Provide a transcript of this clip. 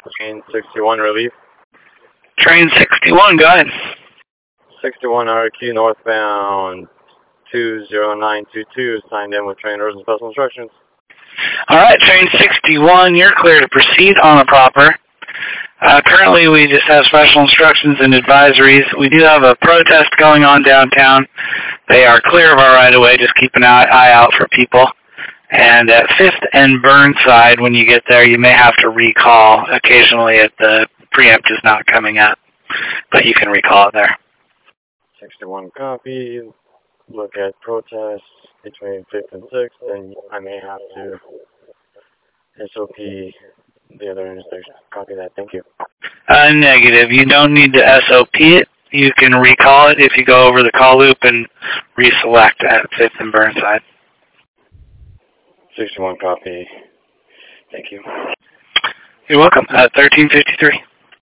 Train 61 relief. Train 61, go ahead. 61 RQ northbound 20922, signed in with trainers and special instructions. Alright, train 61, you're clear to proceed on the proper. Currently we just have special instructions and advisories. We do have a protest going on downtown. They are clear of our right-of-way, just keep an eye out for people. And at 5th and Burnside, when you get there, you may have to recall occasionally if the preempt is not coming up. But you can recall it there. 61 copy. Look at protests between 5th and 6th, and I may have to SOP the other intersection. Copy that. Thank you. Negative. You don't need to SOP it. You can recall it if you go over the call loop and reselect at 5th and Burnside. 61 copy. Thank you. You're welcome. 1353.